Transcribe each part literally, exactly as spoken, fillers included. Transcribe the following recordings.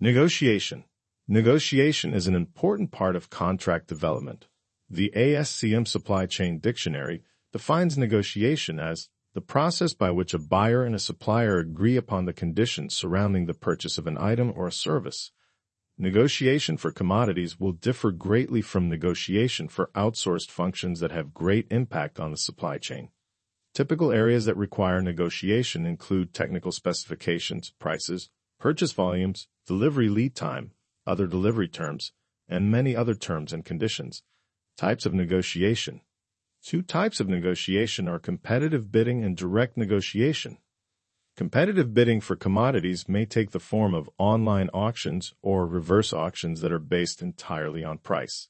Negotiation. Negotiation is an important part of contract development. The A S C M Supply Chain Dictionary defines negotiation as the process by which a buyer and a supplier agree upon the conditions surrounding the purchase of an item or a service. Negotiation for commodities will differ greatly from negotiation for outsourced functions that have great impact on the supply chain. Typical areas that require negotiation include technical specifications, prices, purchase volumes, delivery lead time, other delivery terms, and many other terms and conditions. Types of negotiation. Two types of negotiation are competitive bidding and direct negotiation. Competitive bidding for commodities may take the form of online auctions or reverse auctions that are based entirely on price.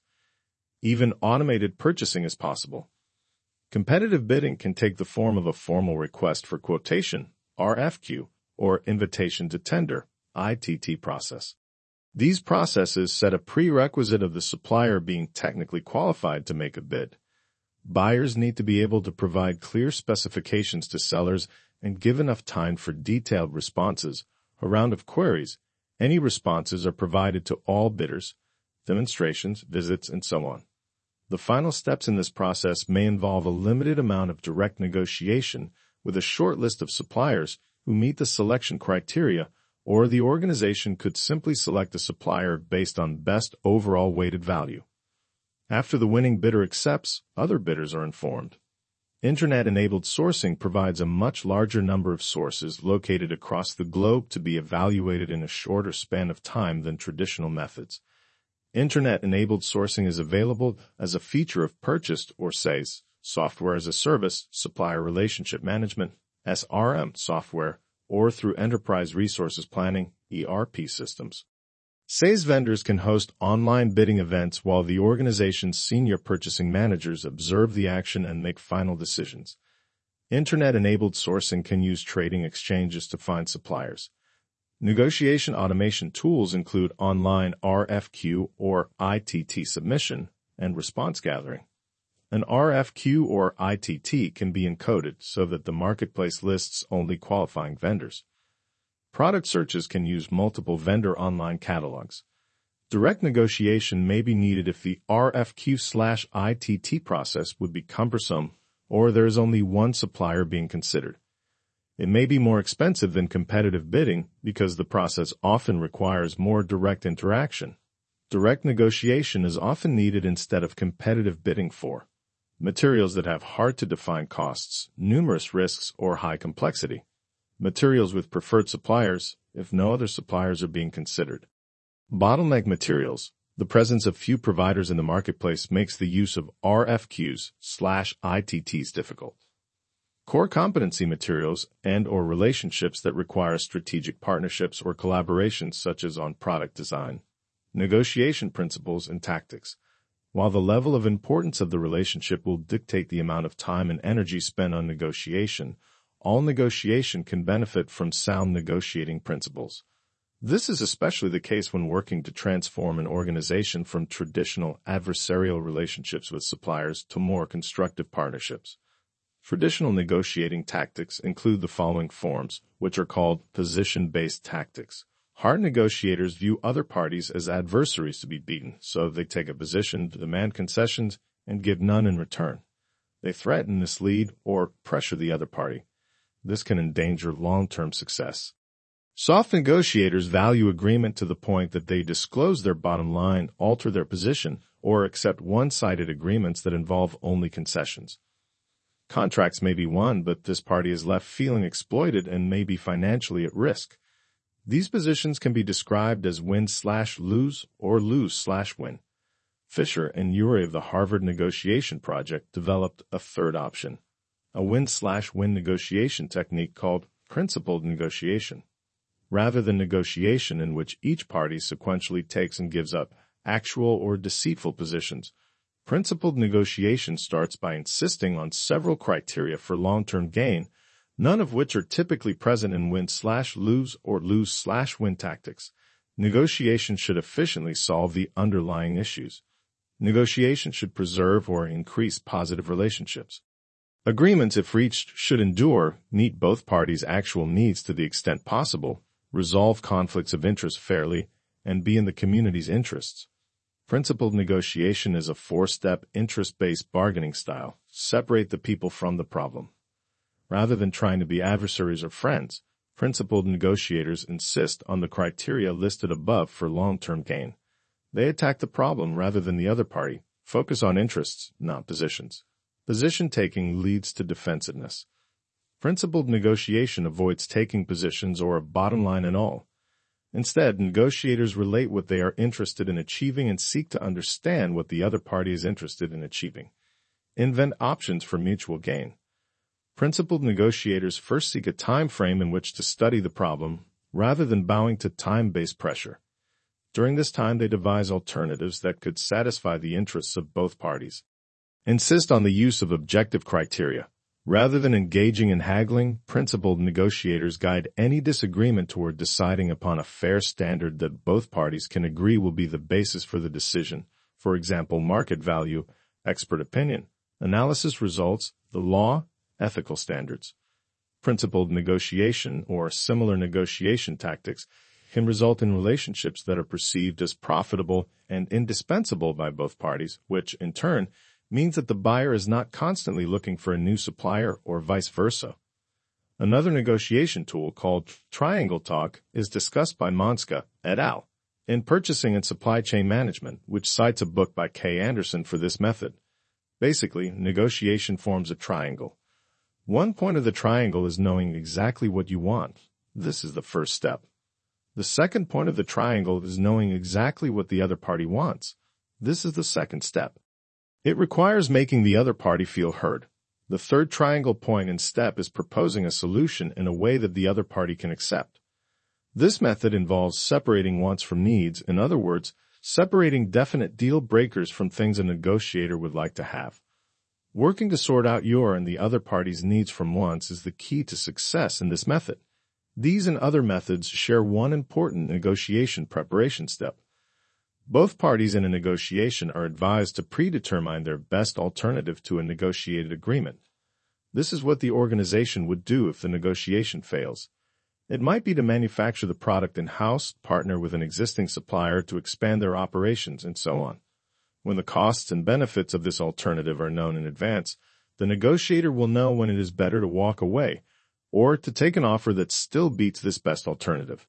Even automated purchasing is possible. Competitive bidding can take the form of a formal request for quotation, R F Q, or invitation to tender, I T T process. These processes set a prerequisite of the supplier being technically qualified to make a bid. Buyers need to be able to provide clear specifications to sellers and give enough time for detailed responses. A round of queries. Any responses are provided to all bidders, demonstrations, visits, and so on. The final steps in this process may involve a limited amount of direct negotiation with a short list of suppliers who meet the selection criteria, or the organization could simply select a supplier based on best overall weighted value. After the winning bidder accepts, other bidders are informed. Internet-enabled sourcing provides a much larger number of sources located across the globe to be evaluated in a shorter span of time than traditional methods. Internet-enabled sourcing is available as a feature of purchased or S A S, software as a service, supplier relationship management, S R M software, or through enterprise resources planning, E R P systems. S A S vendors can host online bidding events while the organization's senior purchasing managers observe the action and make final decisions. Internet-enabled sourcing can use trading exchanges to find suppliers. Negotiation automation tools include online R F Q or I T T submission and response gathering. An R F Q or I T T can be encoded so that the marketplace lists only qualifying vendors. Product searches can use multiple vendor online catalogs. Direct negotiation may be needed if the R F Q slash I T T process would be cumbersome or there is only one supplier being considered. It may be more expensive than competitive bidding because the process often requires more direct interaction. Direct negotiation is often needed instead of competitive bidding for materials that have hard-to-define costs, numerous risks, or high complexity. Materials with preferred suppliers, if no other suppliers are being considered. Bottleneck materials. The presence of few providers in the marketplace makes the use of R F Qs slash I T Ts difficult. Core competency materials and or relationships that require strategic partnerships or collaborations such as on product design. Negotiation principles and tactics. While the level of importance of the relationship will dictate the amount of time and energy spent on negotiation, all negotiation can benefit from sound negotiating principles. This is especially the case when working to transform an organization from traditional adversarial relationships with suppliers to more constructive partnerships. Traditional negotiating tactics include the following forms, which are called position-based tactics. Hard negotiators view other parties as adversaries to be beaten, so they take a position to demand concessions and give none in return. They threaten, mislead, or pressure the other party. This can endanger long-term success. Soft negotiators value agreement to the point that they disclose their bottom line, alter their position, or accept one-sided agreements that involve only concessions. Contracts may be won, but this party is left feeling exploited and may be financially at risk. These positions can be described as win slash lose or lose slash win. Fisher and Urey of the Harvard Negotiation Project developed a third option, a win slash win negotiation technique called principled negotiation. Rather than negotiation in which each party sequentially takes and gives up actual or deceitful positions, principled negotiation starts by insisting on several criteria for long-term gain, none of which are typically present in win-slash-lose or lose-slash-win tactics. Negotiation should efficiently solve the underlying issues. Negotiation should preserve or increase positive relationships. Agreements, if reached, should endure, meet both parties' actual needs to the extent possible, resolve conflicts of interest fairly, and be in the community's interests. Principled negotiation is a four-step, interest-based bargaining style. Separate the people from the problem. Rather than trying to be adversaries or friends, principled negotiators insist on the criteria listed above for long-term gain. They attack the problem rather than the other party, focus on interests, not positions. Position-taking leads to defensiveness. Principled negotiation avoids taking positions or a bottom line at all. Instead, negotiators relate what they are interested in achieving and seek to understand what the other party is interested in achieving. Invent options for mutual gain. Principled negotiators first seek a time frame in which to study the problem, rather than bowing to time-based pressure. During this time, they devise alternatives that could satisfy the interests of both parties. Insist on the use of objective criteria. Rather than engaging in haggling, principled negotiators guide any disagreement toward deciding upon a fair standard that both parties can agree will be the basis for the decision. For example, market value, expert opinion, analysis results, the law, ethical standards. Principled negotiation or similar negotiation tactics can result in relationships that are perceived as profitable and indispensable by both parties, which, in turn, means that the buyer is not constantly looking for a new supplier or vice versa. Another negotiation tool called Triangle Talk is discussed by Monska et al. In Purchasing and Supply Chain Management, which cites a book by Kay Anderson for this method. Basically, negotiation forms a triangle. One point of the triangle is knowing exactly what you want. This is the first step. The second point of the triangle is knowing exactly what the other party wants. This is the second step. It requires making the other party feel heard. The third triangle point and step is proposing a solution in a way that the other party can accept. This method involves separating wants from needs, in other words, separating definite deal breakers from things a negotiator would like to have. Working to sort out your and the other party's needs from wants is the key to success in this method. These and other methods share one important negotiation preparation step. Both parties in a negotiation are advised to predetermine their best alternative to a negotiated agreement. This is what the organization would do if the negotiation fails. It might be to manufacture the product in-house, partner with an existing supplier to expand their operations, and so on. When the costs and benefits of this alternative are known in advance, the negotiator will know when it is better to walk away or to take an offer that still beats this best alternative.